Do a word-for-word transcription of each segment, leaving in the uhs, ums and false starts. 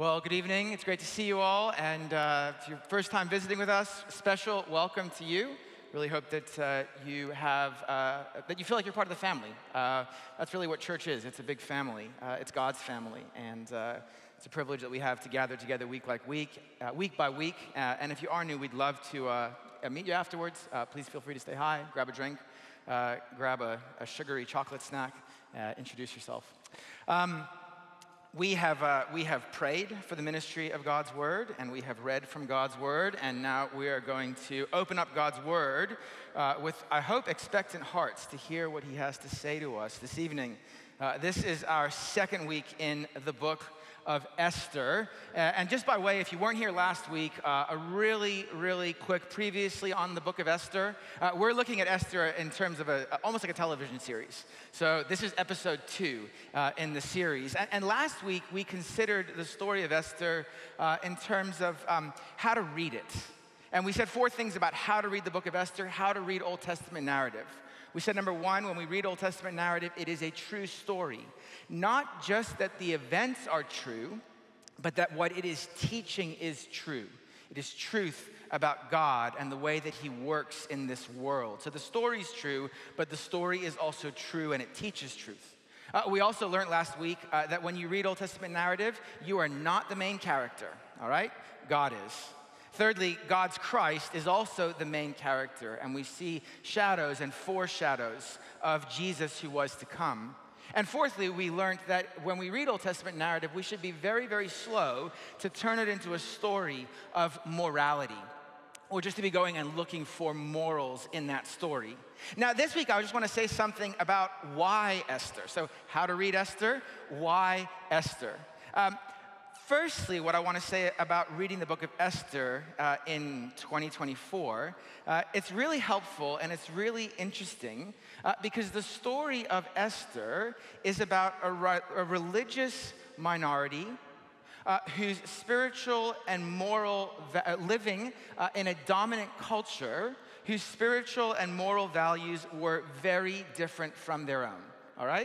Well, good evening. It's great to see you all. And uh, if you're first time visiting with us, special welcome to you. Really hope that uh, you have, uh, that you feel like you're part of the family. Uh, that's really what church is. It's a big family. Uh, it's God's family. And uh, it's a privilege that we have to gather together week like week, uh, week by week. Uh, and if you are new, we'd love to uh, meet you afterwards. Uh, please feel free to stay high, grab a drink, uh, grab a, a sugary chocolate snack, uh, introduce yourself. Um, We have, uh, we have prayed for the ministry of God's Word, and we have read from God's Word, and now we are going to open up God's Word uh, with, I hope, expectant hearts to hear what He has to say to us this evening. Uh, this is our second week in the book of Esther. Uh, and just by way, if you weren't here last week, uh, a really, really quick previously on the book of Esther. Uh, we're looking at Esther in terms of a, almost like a television series. So this is episode two uh, in the series. And, and last week, we considered the story of Esther uh, in terms of um, how to read it. And we said four things about how to read the book of Esther, how to read Old Testament narrative. We said, number one, when we read Old Testament narrative, it is a true story. Not just that the events are true, but that what it is teaching is true. It is truth about God and the way that He works in this world. So the story's true, but the story is also true and it teaches truth. Uh, we also learned last week uh, that when you read Old Testament narrative, you are not the main character, all right? God is. Thirdly, God's Christ is also the main character, and we see shadows and foreshadows of Jesus who was to come. And fourthly, we learned that when we read Old Testament narrative, we should be very, very slow to turn it into a story of morality, or just to be going and looking for morals in that story. Now, this week, I just want to say something about why Esther. So, how to read Esther, why Esther. Um, Firstly, what I want to say about reading the book of Esther uh, in twenty twenty-four, uh, it's really helpful and it's really interesting uh, because the story of Esther is about a, a religious minority uh, whose spiritual and moral va- living uh, in a dominant culture, whose spiritual and moral values were very different from their own, all right?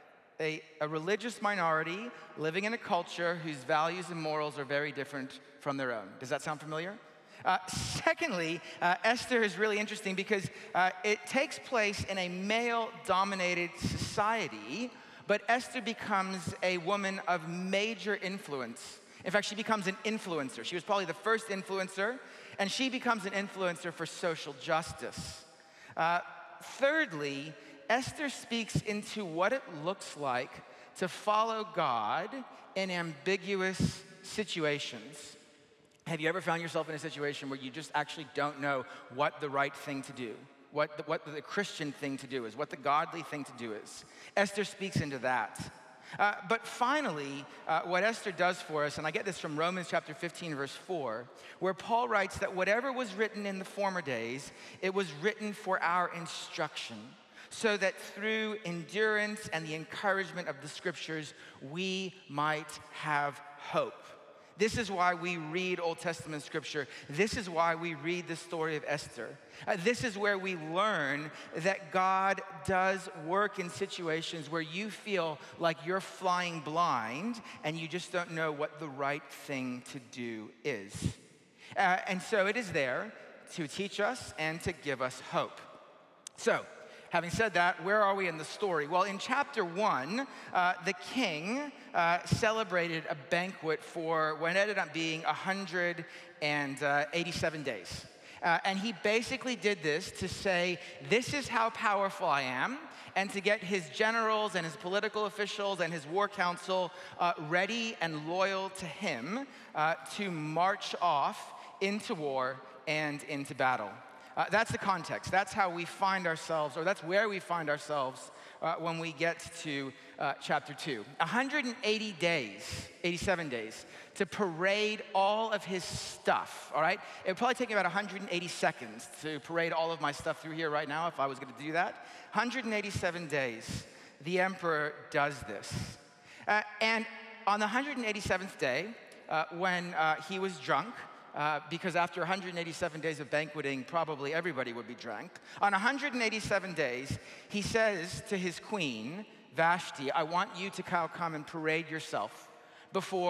A, a religious minority living in a culture whose values and morals are very different from their own. Does that sound familiar? Uh, secondly, uh, Esther is really interesting because uh, it takes place in a male-dominated society, but Esther becomes a woman of major influence. In fact, she becomes an influencer. She was probably the first influencer, and she becomes an influencer for social justice. Uh, thirdly, Esther speaks into what it looks like to follow God in ambiguous situations. Have you ever found yourself in a situation where you just actually don't know what the right thing to do, what the, what the Christian thing to do is, what the godly thing to do is? Esther speaks into that. Uh, but finally, uh, what Esther does for us, and I get this from Romans chapter fifteen, verse four, where Paul writes that whatever was written in the former days, it was written for our instruction, so that through endurance and the encouragement of the scriptures, we might have hope. This is why we read Old Testament scripture. This is why we read the story of Esther. Uh, this is where we learn that God does work in situations where you feel like you're flying blind and you just don't know what the right thing to do is. Uh, and so it is there to teach us and to give us hope. So, having said that, where are we in the story? Well, in chapter one, uh, the king uh, celebrated a banquet for what ended up being one hundred eighty-seven days. Uh, and he basically did this to say, this is how powerful I am, and to get his generals and his political officials and his war council uh, ready and loyal to him uh, to march off into war and into battle. Uh, that's the context. That's how we find ourselves, or that's where we find ourselves uh, when we get to uh, chapter two. one hundred eighty days, eighty-seven days, to parade all of his stuff, all right? It would probably take me about one hundred eighty seconds to parade all of my stuff through here right now if I was going to do that. one hundred eighty-seven days, the emperor does this. Uh, and on the one hundred eighty-seventh day, uh, when uh, he was drunk, Uh, because after one hundred eighty-seven days of banqueting, probably everybody would be drunk. On one hundred eighty-seven days, he says to his queen, Vashti, I want you to come and parade yourself before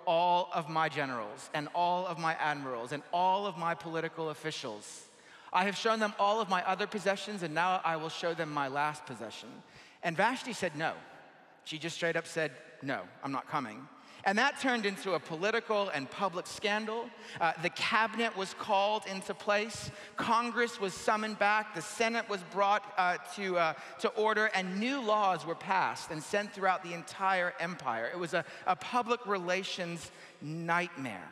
all of my generals and all of my admirals and all of my political officials. I have shown them all of my other possessions, and now I will show them my last possession." And Vashti said no. She just straight up said, "No, I'm not coming." And that turned into a political and public scandal. Uh, the cabinet was called into place. Congress was summoned back. The Senate was brought uh, to, uh, to order, and new laws were passed and sent throughout the entire empire. It was a, a public relations nightmare.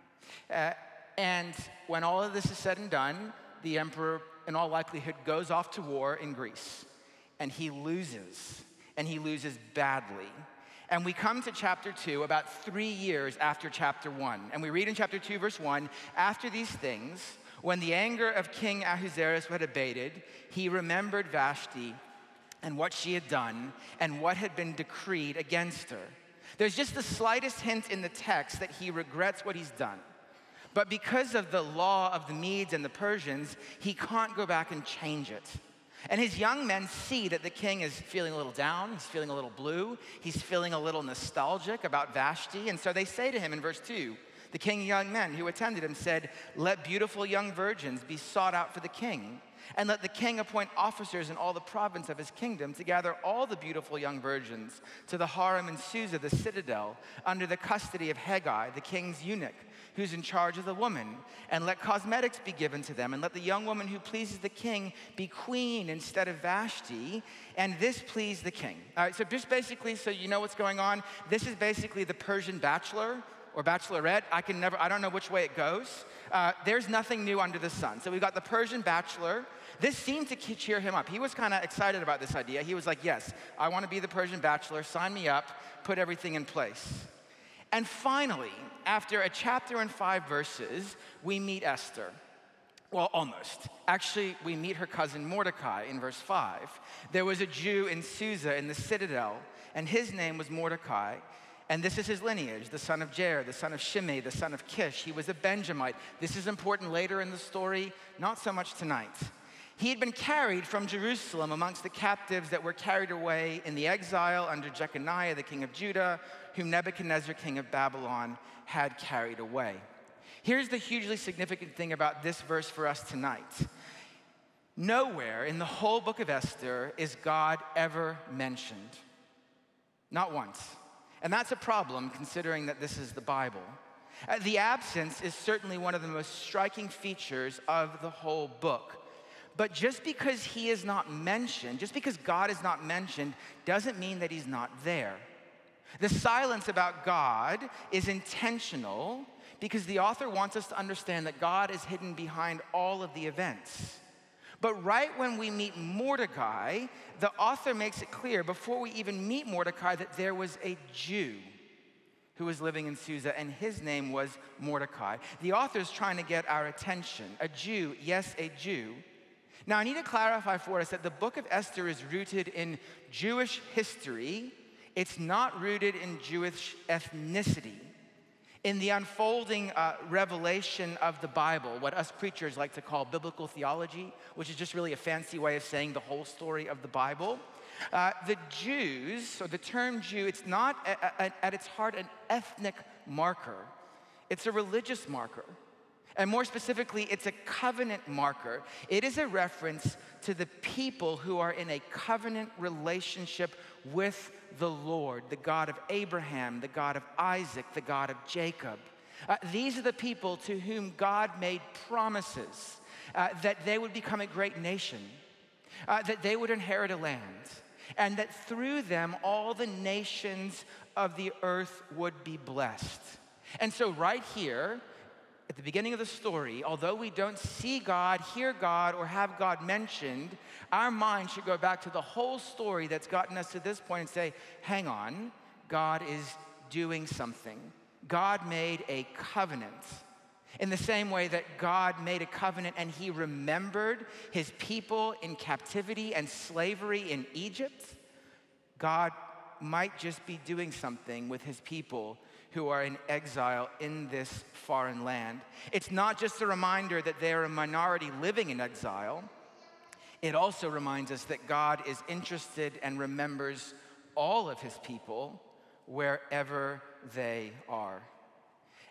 Uh, and when all of this is said and done, the emperor, in all likelihood, goes off to war in Greece. And he loses, and he loses badly. And we come to chapter two about three years after chapter one. And we read in chapter two, verse one, "After these things, when the anger of King Ahasuerus had abated, he remembered Vashti and what she had done and what had been decreed against her." There's just the slightest hint in the text that he regrets what he's done. But because of the law of the Medes and the Persians, he can't go back and change it. And his young men see that the king is feeling a little down, he's feeling a little blue, he's feeling a little nostalgic about Vashti. And so they say to him in verse two, the king's young men who attended him said, "Let beautiful young virgins be sought out for the king, and let the king appoint officers in all the province of his kingdom to gather all the beautiful young virgins to the harem in Susa, the citadel, under the custody of Hegai, the king's eunuch, who's in charge of the woman. And let cosmetics be given to them, and let the young woman who pleases the king be queen instead of Vashti, and this pleased the king." All right, so just basically, so you know what's going on, this is basically the Persian bachelor or bachelorette. I can never, I don't know which way it goes. Uh, there's nothing new under the sun. So we've got the Persian bachelor. This seemed to cheer him up. He was kind of excited about this idea. He was like, "Yes, I want to be the Persian bachelor. Sign me up. Put everything in place." And finally, after a chapter and five verses, we meet Esther. Well, almost. Actually, we meet her cousin Mordecai in verse five. There was a Jew in Susa in the citadel, and his name was Mordecai. And this is his lineage, the son of Jair, the son of Shimei, the son of Kish. He was a Benjamite. This is important later in the story, not so much tonight. He had been carried from Jerusalem amongst the captives that were carried away in the exile under Jeconiah, the king of Judah, whom Nebuchadnezzar, king of Babylon, had carried away. Here's the hugely significant thing about this verse for us tonight. Nowhere in the whole book of Esther is God ever mentioned. Not once. And that's a problem considering that this is the Bible. Uh, the absence is certainly one of the most striking features of the whole book. But just because he is not mentioned, just because God is not mentioned, doesn't mean that he's not there. The silence about God is intentional because the author wants us to understand that God is hidden behind all of the events. But right when we meet Mordecai, the author makes it clear before we even meet Mordecai that there was a Jew who was living in Susa, and his name was Mordecai. The author's trying to get our attention. A Jew, yes, a Jew. Now, I need to clarify for us that the book of Esther is rooted in Jewish history. It's not rooted in Jewish ethnicity. In the unfolding uh, revelation of the Bible, what us preachers like to call biblical theology, which is just really a fancy way of saying the whole story of the Bible, uh, the Jews, or the term Jew, it's not a, a, at its heart an ethnic marker. It's a religious marker. And more specifically, it's a covenant marker. It is a reference to the people who are in a covenant relationship with the Lord, the God of Abraham, the God of Isaac, the God of Jacob. Uh, these are the people to whom God made promises uh, that they would become a great nation, uh, that they would inherit a land, and that through them all the nations of the earth would be blessed. And so right here, at the beginning of the story, although we don't see God, hear God, or have God mentioned, our mind should go back to the whole story that's gotten us to this point and say, hang on, God is doing something. God made a covenant. In the same way that God made a covenant and he remembered his people in captivity and slavery in Egypt, God might just be doing something with his people who are in exile in this foreign land. It's not just a reminder that they are a minority living in exile. It also reminds us that God is interested and remembers all of his people wherever they are.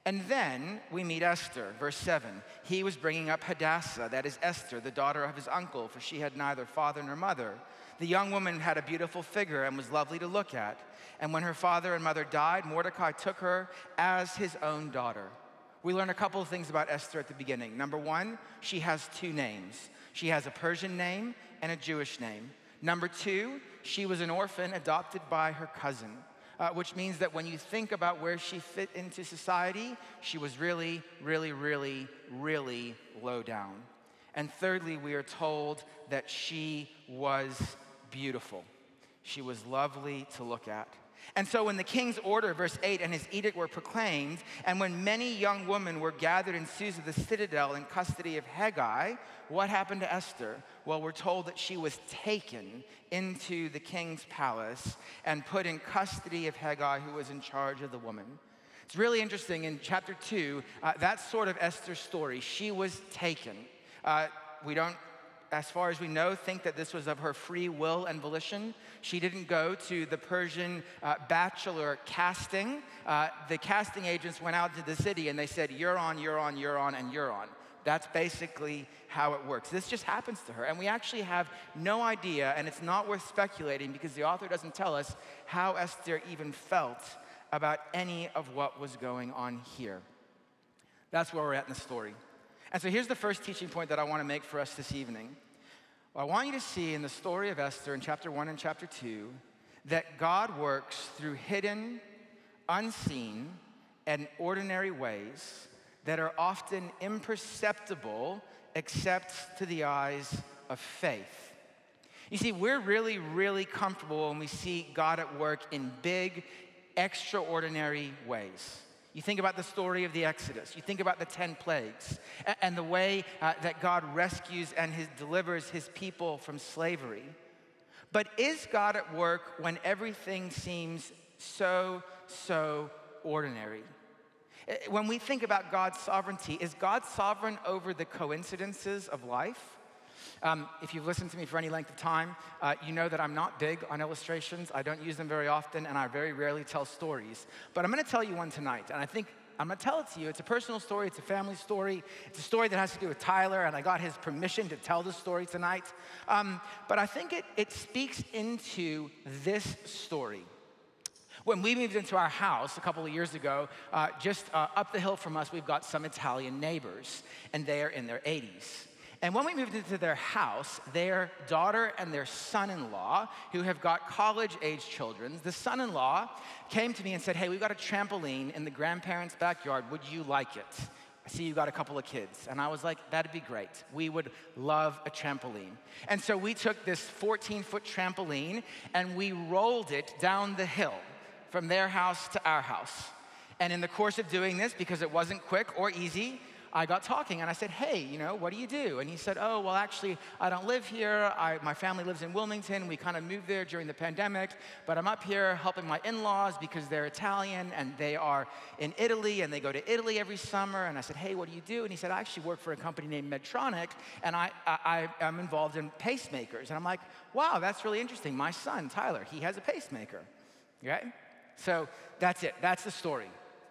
And then we meet Esther, verse seven. He was bringing up Hadassah, that is Esther, the daughter of his uncle, for she had neither father nor mother. The young woman had a beautiful figure and was lovely to look at. And when her father and mother died, Mordecai took her as his own daughter. We learn a couple of things about Esther at the beginning. Number one, she has two names. She has a Persian name and a Jewish name. Number two, she was an orphan adopted by her cousin. Uh, which means that when you think about where she fit into society, she was really, really, really, really low down. And thirdly, we are told that she was beautiful. She was lovely to look at. And so when the king's order, verse eight, and his edict were proclaimed, and when many young women were gathered in Susa the citadel in custody of Hegai, what happened to Esther? Well, we're told that she was taken into the king's palace and put in custody of Hegai, who was in charge of the woman. It's really interesting. In chapter two, uh, that's sort of Esther's story. She was taken. Uh, we don't, as far as we know, think that this was of her free will and volition. She didn't go to the Persian uh, bachelor casting. Uh, the casting agents went out to the city and they said, you're on, you're on, you're on, and you're on. That's basically how it works. This just happens to her. And we actually have no idea, and it's not worth speculating because the author doesn't tell us how Esther even felt about any of what was going on here. That's where we're at in the story. And so here's the first teaching point that I want to make for us this evening. I want you to see in the story of Esther in chapter one and chapter two that God works through hidden, unseen, and ordinary ways that are often imperceptible except to the eyes of faith. You see, we're really, really comfortable when we see God at work in big, extraordinary ways. You think about the story of the Exodus. You think about the ten plagues and the way uh, that God rescues and his, delivers his people from slavery. But is God at work when everything seems so, so ordinary? When we think about God's sovereignty, is God sovereign over the coincidences of life? Um, if you've listened to me for any length of time, uh, you know that I'm not big on illustrations. I don't use them very often, and I very rarely tell stories. But I'm going to tell you one tonight, and I think I'm going to tell it to you. It's a personal story. It's a family story. It's a story that has to do with Tyler, and I got his permission to tell the story tonight. Um, but I think it, it speaks into this story. When we moved into our house a couple of years ago, uh, just uh, up the hill from us, we've got some Italian neighbors, and they are in their eighties. And when we moved into their house, their daughter and their son-in-law, who have got college-age children, the son-in-law came to me and said, hey, we've got a trampoline in the grandparents' backyard. Would you like it? I see you got a couple of kids. And I was like, that'd be great. We would love a trampoline. And so we took this fourteen-foot trampoline and we rolled it down the hill from their house to our house. And in the course of doing this, because it wasn't quick or easy, I got talking and I said, hey, you know, what do you do? And he said, oh, well, actually, I don't live here. I, my family lives in Wilmington. We kind of moved there during the pandemic, but I'm up here helping my in-laws because they're Italian and they are in Italy and they go to Italy every summer. And I said, hey, what do you do? And he said, I actually work for a company named Medtronic and I, I, I am involved in pacemakers. And I'm like, wow, that's really interesting. My son, Tyler, he has a pacemaker, okay? So that's it. That's the story.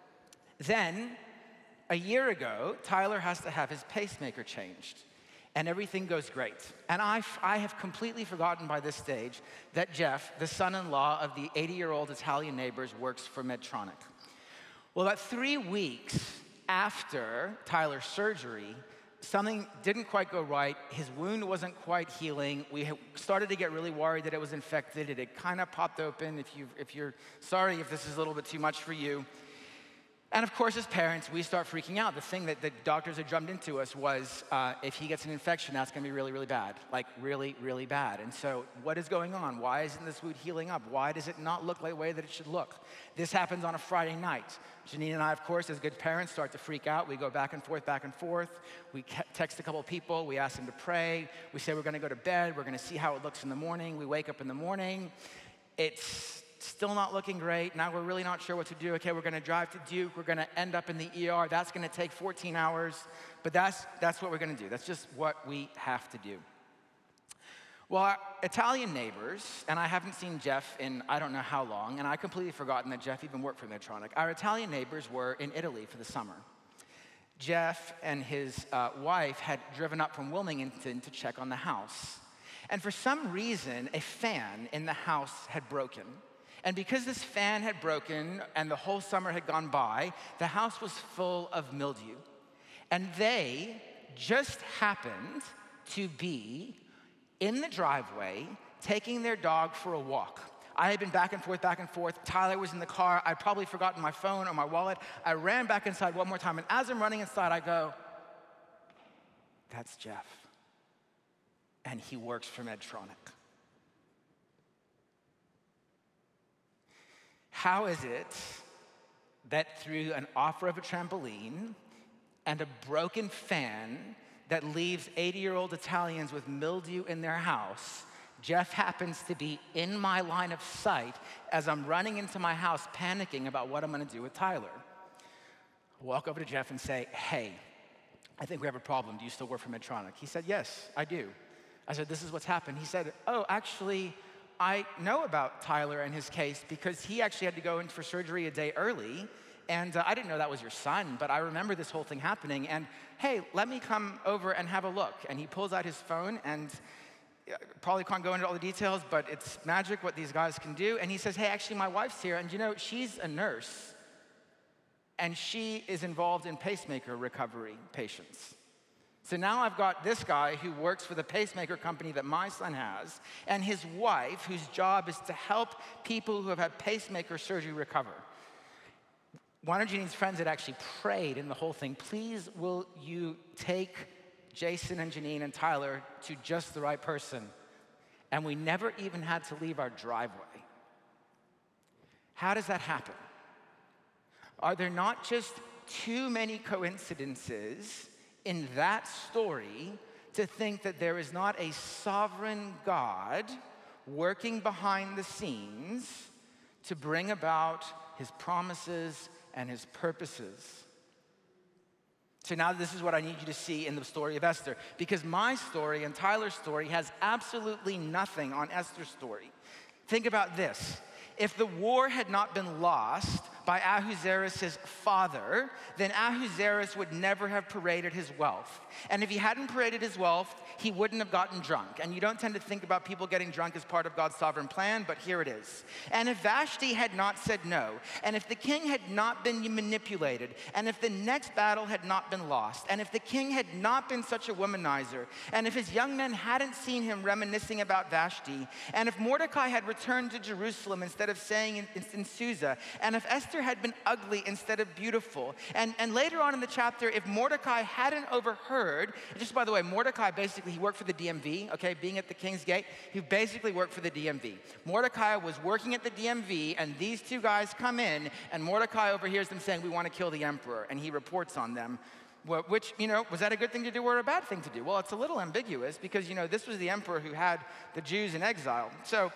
Then, a year ago, Tyler has to have his pacemaker changed, and everything goes great. And I, I have completely forgotten by this stage that Jeff, the son-in-law of the eighty-year-old Italian neighbors, works for Medtronic. Well, about three weeks after Tyler's surgery, something didn't quite go right. His wound wasn't quite healing. We started to get really worried that it was infected. It had kind of popped open. If, you, if you're sorry if this is a little bit too much for you. And of course, as parents, we start freaking out. The thing that the doctors had drummed into us was, uh, if he gets an infection, that's gonna be really, really bad. Like, really, really bad. And so, what is going on? Why isn't this wound healing up? Why does it not look like the way that it should look? This happens on a Friday night. Janine and I, of course, as good parents, start to freak out. We go back and forth, back and forth. We text a couple of people. We ask them to pray. We say we're gonna go to bed. We're gonna see how it looks in the morning. We wake up in the morning. It's still not looking great. Now we're really not sure what to do. Okay, we're gonna drive to Duke. We're gonna end up in the E R. That's gonna take fourteen hours, but that's, that's what we're gonna do. That's just what we have to do. Well, our Italian neighbors, and I haven't seen Jeff in I don't know how long, and I completely forgotten that Jeff even worked for Medtronic. Our Italian neighbors were in Italy for the summer. Jeff and his uh, wife had driven up from Wilmington to check on the house. And for some reason, a fan in the house had broken. And because this fan had broken and the whole summer had gone by, the house was full of mildew. And they just happened to be in the driveway taking their dog for a walk. I had been back and forth, back and forth. Tyler was in the car. I'd probably forgotten my phone or my wallet. I ran back inside one more time, and as I'm running inside, I go, that's Jeff. And he works for Medtronic. How is it that through an offer of a trampoline and a broken fan that leaves eighty-year-old Italians with mildew in their house, Jeff happens to be in my line of sight as I'm running into my house panicking about what I'm gonna do with Tyler? I walk over to Jeff and say, hey, I think we have a problem. Do you still work for Medtronic? He said, yes, I do. I said, this is what's happened. He said, oh, actually, I know about Tyler and his case because he actually had to go in for surgery a day early. And uh, I didn't know that was your son, but I remember this whole thing happening. And hey, let me come over and have a look. And he pulls out his phone, and uh, probably can't go into all the details, but it's magic what these guys can do. And he says, hey, actually, my wife's here. And you know, she's a nurse, and she is involved in pacemaker recovery patients. So now I've got this guy who works for the pacemaker company that my son has, and his wife, whose job is to help people who have had pacemaker surgery recover. One of Janine's friends had actually prayed in the whole thing, please will you take Jason and Janine and Tyler to just the right person? And we never even had to leave our driveway. How does that happen? Are there not just too many coincidences in that story to think that there is not a sovereign God working behind the scenes to bring about his promises and his purposes? So now this is what I need you to see in the story of Esther, because my story and Tyler's story has absolutely nothing on Esther's story. Think about this. If the war had not been lost by Ahasuerus' father, then Ahasuerus would never have paraded his wealth. And if he hadn't paraded his wealth, he wouldn't have gotten drunk. And you don't tend to think about people getting drunk as part of God's sovereign plan, but here it is. And if Vashti had not said no, and if the king had not been manipulated, and if the next battle had not been lost, and if the king had not been such a womanizer, and if his young men hadn't seen him reminiscing about Vashti, and if Mordecai had returned to Jerusalem instead of staying in, in, in Susa, and if Esther had been ugly instead of beautiful, and, and later on in the chapter, if Mordecai hadn't overheard, just by the way, Mordecai basically, he worked for the D M V, okay, being at the king's gate, he basically worked for the D M V. Mordecai was working at the D M V, and these two guys come in, and Mordecai overhears them saying, we want to kill the emperor, and he reports on them. Which, you know, was that a good thing to do or a bad thing to do? Well, it's a little ambiguous because, you know, this was the emperor who had the Jews in exile. So,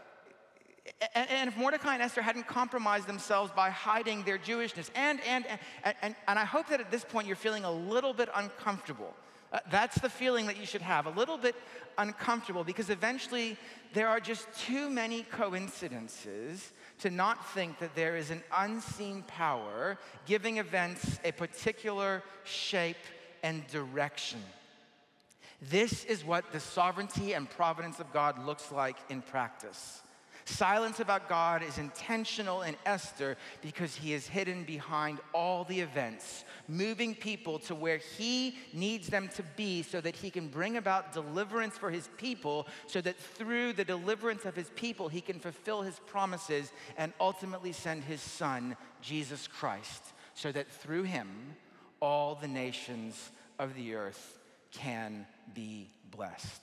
and, and if Mordecai and Esther hadn't compromised themselves by hiding their Jewishness, and, and, and, and, and I hope that at this point you're feeling a little bit uncomfortable. Uh, that's the feeling that you should have, a little bit uncomfortable, because eventually there are just too many coincidences to not think that there is an unseen power giving events a particular shape and direction. This is what the sovereignty and providence of God looks like in practice. Silence about God is intentional in Esther because he is hidden behind all the events, moving people to where he needs them to be so that he can bring about deliverance for his people, so that through the deliverance of his people, he can fulfill his promises and ultimately send his son, Jesus Christ, so that through him, all the nations of the earth can be blessed.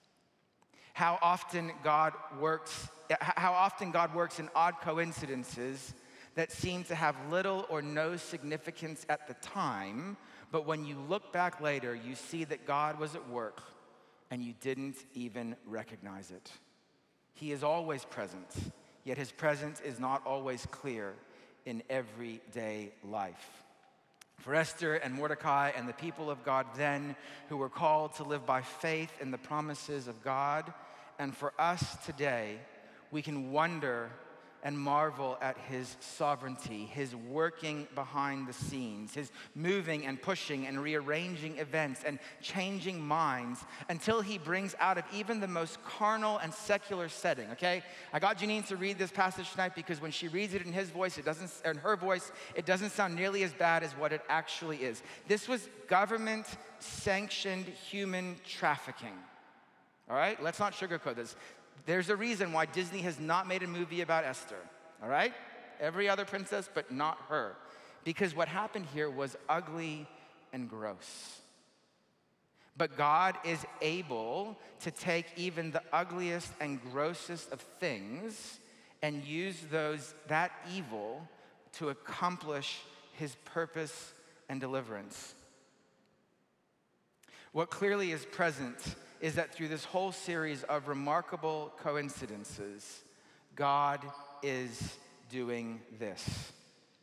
How often God works, how often God works in odd coincidences that seem to have little or no significance at the time, but when you look back later, you see that God was at work and you didn't even recognize it. He is always present, yet his presence is not always clear in everyday life. For Esther and Mordecai and the people of God then, who were called to live by faith in the promises of God And for us today, we can wonder and marvel at his sovereignty, his working behind the scenes, his moving and pushing and rearranging events and changing minds until he brings out of even the most carnal and secular setting, okay? I got Janine to read this passage tonight because when she reads it in his voice, it doesn't, or in her voice, it doesn't sound nearly as bad as what it actually is. This was government-sanctioned human trafficking, all right? Let's not sugarcoat this. There's a reason why Disney has not made a movie about Esther, all right? Every other princess, but not her. Because what happened here was ugly and gross. But God is able to take even the ugliest and grossest of things and use those, that evil to accomplish his purpose and deliverance. What clearly is present is that through this whole series of remarkable coincidences, God is doing this.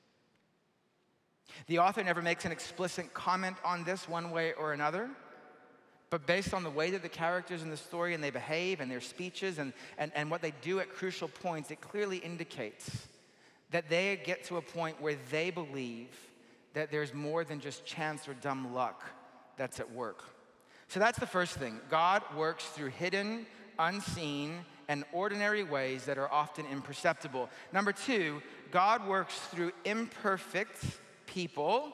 The author never makes an explicit comment on this one way or another, but based on the way that the characters in the story and they behave and their speeches and, and, and what they do at crucial points, it clearly indicates that they get to a point where they believe that there's more than just chance or dumb luck that's at work. So that's the first thing. God works through hidden, unseen, and ordinary ways that are often imperceptible. Number two, God works through imperfect people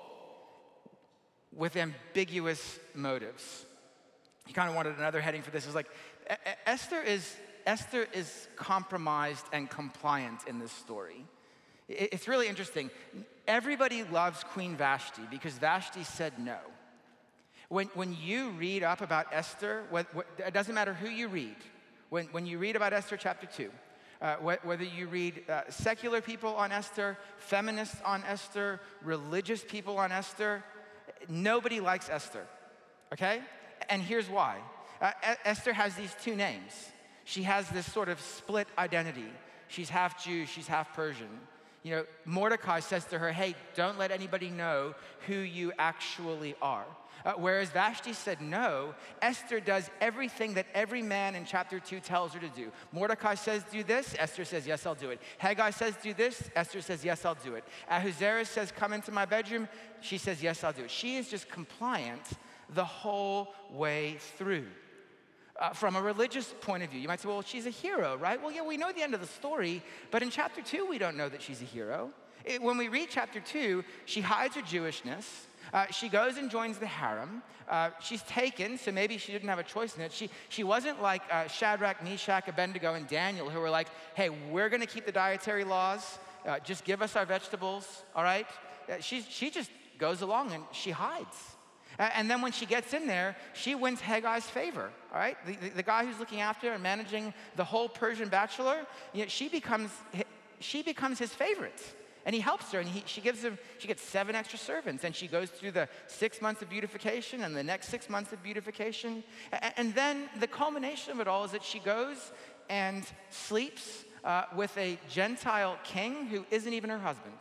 with ambiguous motives. You kind of wanted another heading for this. It's like Esther is Esther is compromised and compliant in this story. It's really interesting. Everybody loves Queen Vashti because Vashti said no. When, when you read up about Esther, what, what, it doesn't matter who you read. When, when you read about Esther chapter two, uh, wh- whether you read uh, secular people on Esther, feminists on Esther, religious people on Esther, nobody likes Esther, okay? And here's why. Uh, e- Esther has these two names. She has this sort of split identity. She's half Jew, she's half Persian. You know, Mordecai says to her, hey, don't let anybody know who you actually are. Uh, whereas Vashti said no, Esther does everything that every man in chapter two tells her to do. Mordecai says do this, Esther says yes, I'll do it. Haggai says do this, Esther says yes, I'll do it. Ahasuerus says come into my bedroom, she says yes, I'll do it. She is just compliant the whole way through. Uh, from a religious point of view, you might say, well, she's a hero, right? Well, yeah, we know the end of the story, but in chapter two, we don't know that she's a hero. It, when we read chapter two, she hides her Jewishness. Uh, she goes and joins the harem. Uh, she's taken, so maybe she didn't have a choice in it. She, she wasn't like uh, Shadrach, Meshach, Abednego, and Daniel, who were like, hey, we're going to keep the dietary laws. Uh, just give us our vegetables, all right? Uh, she, she just goes along and she hides. Uh, and then when she gets in there, she wins Haggai's favor, all right? The, the, the guy who's looking after and managing the whole Persian bachelor, you know, she becomes she becomes his favorite. And he helps her, and he, she gives him, she gets seven extra servants, and she goes through the six months of beautification and the next six months of beautification. And, and then the culmination of it all is that she goes and sleeps uh, with a Gentile king who isn't even her husband.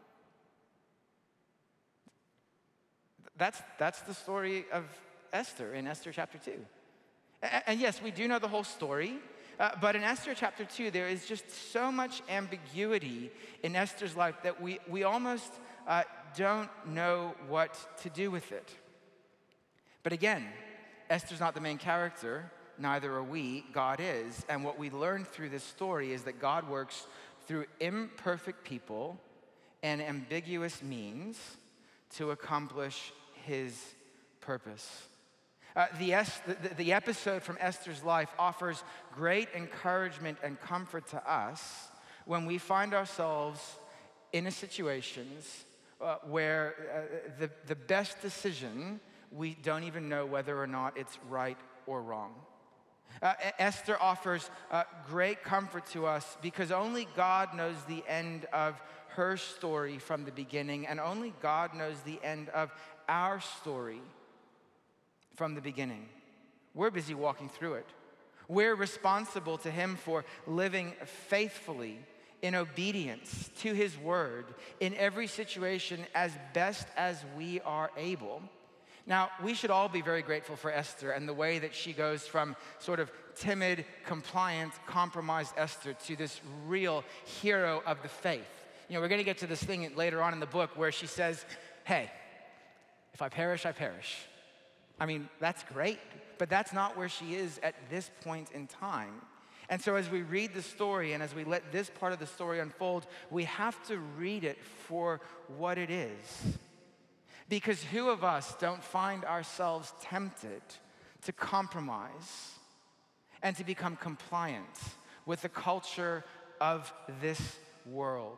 That's, that's the story of Esther in Esther chapter two. And, and yes, we do know the whole story. Uh, but in Esther chapter two, there is just so much ambiguity in Esther's life that we, we almost uh, don't know what to do with it. But again, Esther's not the main character, neither are we, God is. And what we learn through this story is that God works through imperfect people and ambiguous means to accomplish his purpose. Uh, the, es- the, the episode from Esther's life offers great encouragement and comfort to us when we find ourselves in a situations uh, where uh, the, the best decision, we don't even know whether or not it's right or wrong. Uh, Esther offers uh, great comfort to us because only God knows the end of her story from the beginning, and only God knows the end of our story from the beginning. We're busy walking through it. We're responsible to him for living faithfully in obedience to his word in every situation as best as we are able. Now, we should all be very grateful for Esther and the way that she goes from sort of timid, compliant, compromised Esther to this real hero of the faith. You know, we're going to get to this thing later on in the book where she says, hey, if I perish, I perish. I mean, that's great, but that's not where she is at this point in time. And so as we read the story and as we let this part of the story unfold, we have to read it for what it is. Because who of us don't find ourselves tempted to compromise and to become compliant with the culture of this world?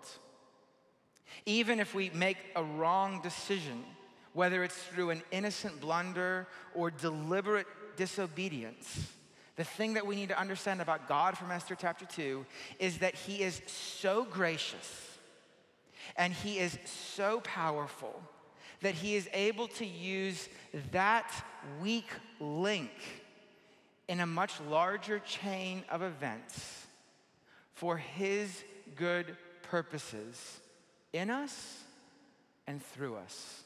Even if we make a wrong decision, whether it's through an innocent blunder or deliberate disobedience, the thing that we need to understand about God from Esther chapter two is that he is so gracious and he is so powerful that he is able to use that weak link in a much larger chain of events for his good purposes in us and through us.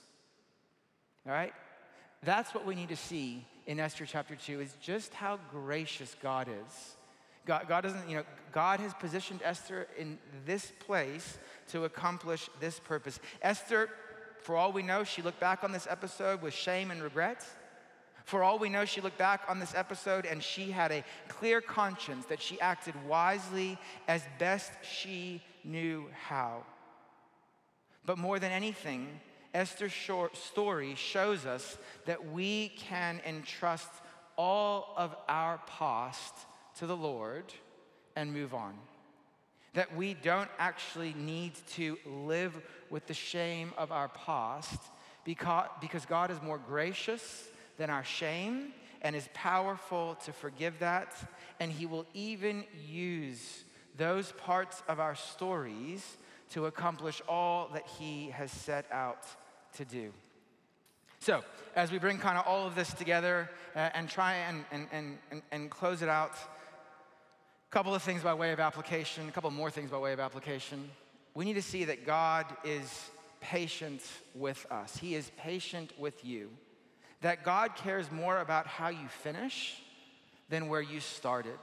All right? That's what we need to see in Esther chapter two, is just how gracious God is. God, God doesn't, you know, God has positioned Esther in this place to accomplish this purpose. Esther, for all we know, she looked back on this episode with shame and regret. For all we know, she looked back on this episode and she had a clear conscience that she acted wisely as best she knew how. But more than anything, Esther's short story shows us that we can entrust all of our past to the Lord and move on. That we don't actually need to live with the shame of our past because, because God is more gracious than our shame and is powerful to forgive that. And he will even use those parts of our stories to accomplish all that he has set out to do. So, as we bring kind of all of this together uh, and try and, and, and, and, and close it out, a couple of things by way of application, a couple more things by way of application. We need to see that God is patient with us. He is patient with you. That God cares more about how you finish than where you started.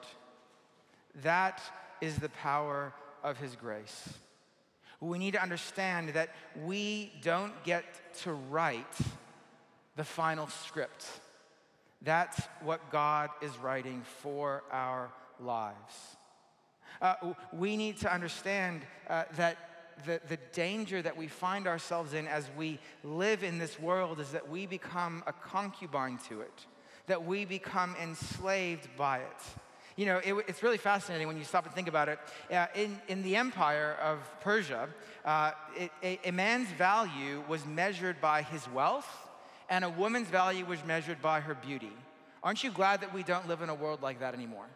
That is the power of his grace. We need to understand that we don't get to write the final script. That's what God is writing for our lives. Uh, we need to understand uh, that the, the danger that we find ourselves in as we live in this world is that we become a concubine to it, that we become enslaved by it. You know, it, it's really fascinating when you stop and think about it. Uh, in, in the empire of Persia, uh, it, a, a man's value was measured by his wealth, and a woman's value was measured by her beauty. Aren't you glad that we don't live in a world like that anymore?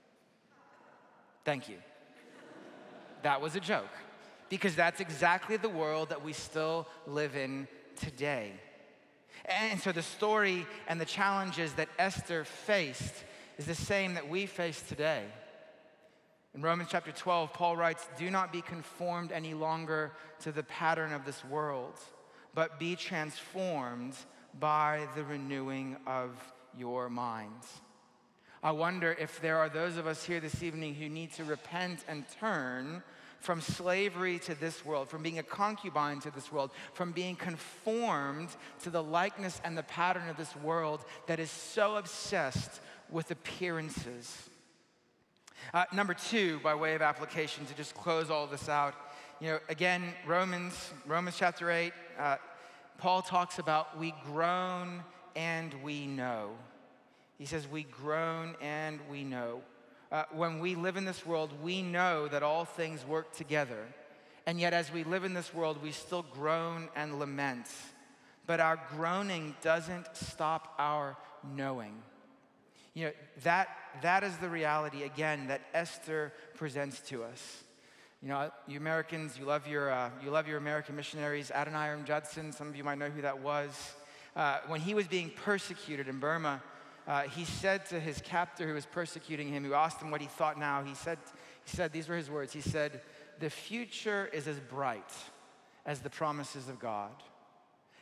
Thank you. That was a joke, because that's exactly the world that we still live in today. And so the story and the challenges that Esther faced is the same that we face today. In Romans chapter twelve, Paul writes, "Do not be conformed any longer to the pattern of this world, but be transformed by the renewing of your minds." I wonder if there are those of us here this evening who need to repent and turn from slavery to this world, from being a concubine to this world, from being conformed to the likeness and the pattern of this world that is so obsessed with appearances. Uh, number two, by way of application, to just close all of this out, you know, again, Romans, Romans chapter eight, uh, Paul talks about we groan and we know. He says we groan and we know. Uh, when we live in this world, we know that all things work together. And yet as we live in this world, we still groan and lament. But our groaning doesn't stop our knowing. You know, that, that is the reality, again, that Esther presents to us. You know, you Americans, you love your, uh, you love your American missionaries. Adoniram Judson, some of you might know who that was. Uh, when he was being persecuted in Burma, uh, he said to his captor who was persecuting him, who asked him what he thought now, he said, he said, these were his words, he said, "The future is as bright as the promises of God."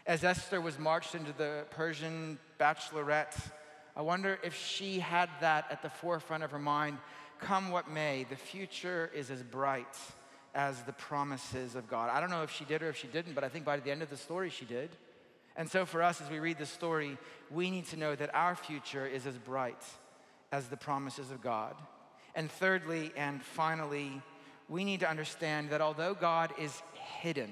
As Esther was marched into the Persian bachelorette, I wonder if she had that at the forefront of her mind. Come what may, the future is as bright as the promises of God. I don't know if she did or if she didn't, but I think by the end of the story she did. And so for us, as we read the story, we need to know that our future is as bright as the promises of God. And thirdly and finally, we need to understand that although God is hidden,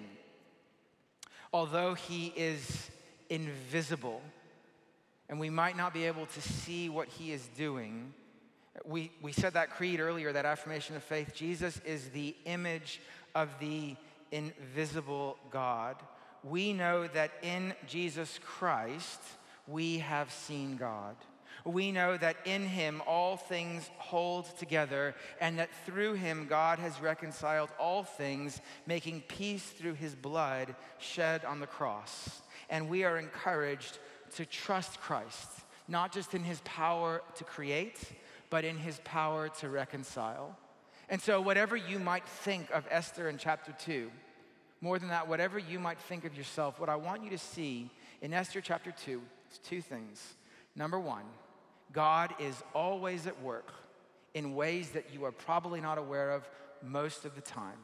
although he is invisible, and we might not be able to see what he is doing, we, we said that creed earlier, that affirmation of faith. Jesus is the image of the invisible God. We know that in Jesus Christ, we have seen God. We know that in him all things hold together, and that through him God has reconciled all things, making peace through his blood shed on the cross. And we are encouraged to trust Christ, not just in his power to create, but in his power to reconcile. And so whatever you might think of Esther in chapter two, more than that, whatever you might think of yourself, what I want you to see in Esther chapter two is two things. Number one, God is always at work in ways that you are probably not aware of most of the time.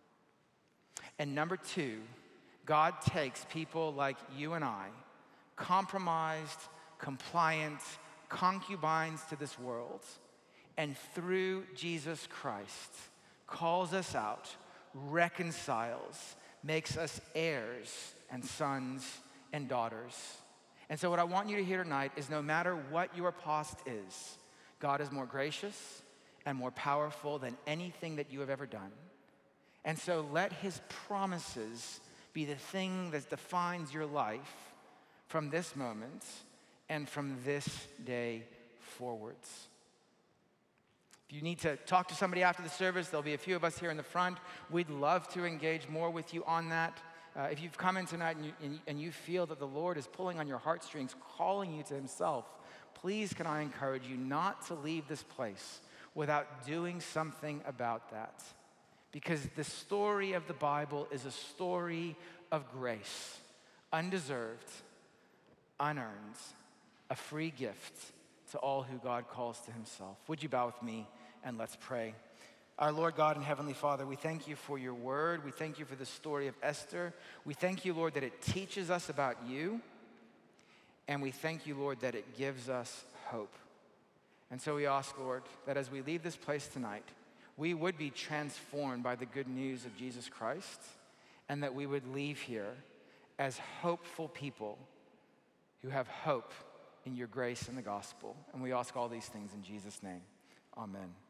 And number two, God takes people like you and I, compromised, compliant, concubines to this world, and through Jesus Christ calls us out, reconciles, makes us heirs and sons and daughters. And so what I want you to hear tonight is no matter what your past is, God is more gracious and more powerful than anything that you have ever done. And so let his promises be the thing that defines your life from this moment and from this day forwards. If you need to talk to somebody after the service, there'll be a few of us here in the front. We'd love to engage more with you on that. Uh, if you've come in tonight and you, and, and you feel that the Lord is pulling on your heartstrings, calling you to himself, please can I encourage you not to leave this place without doing something about that. Because the story of the Bible is a story of grace, undeserved, unearned, a free gift to all who God calls to himself. Would you bow with me and let's pray. Our Lord God and Heavenly Father, we thank you for your word. We thank you for the story of Esther. We thank you, Lord, that it teaches us about you. And we thank you, Lord, that it gives us hope. And so we ask, Lord, that as we leave this place tonight, we would be transformed by the good news of Jesus Christ, and that we would leave here as hopeful people who have hope in your grace and the gospel. And we ask all these things in Jesus' name. Amen.